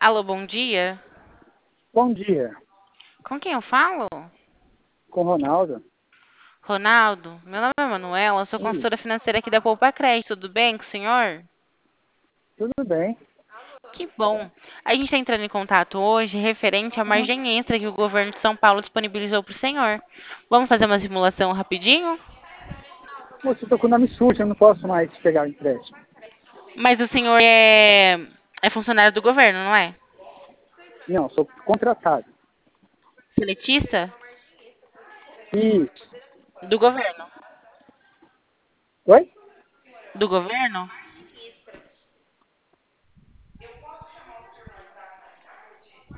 Alô, bom dia. Bom dia, Com quem eu falo? com Ronaldo. Ronaldo, meu nome é Manuela, eu sou Ih, consultora financeira aqui da Poupa Crédito, tudo bem com o senhor? tudo bem? Que bom. A gente está entrando em contato hoje referente à margem extra que o governo de São Paulo disponibilizou para o senhor. Vamos fazer uma simulação rapidinho? Moço, eu tô com o nome sujo, eu não posso mais pegar o empréstimo. Mas o senhor é funcionário do governo, não é? Não, sou contratado. Seletista? Isso. Do governo. Oi? Do governo?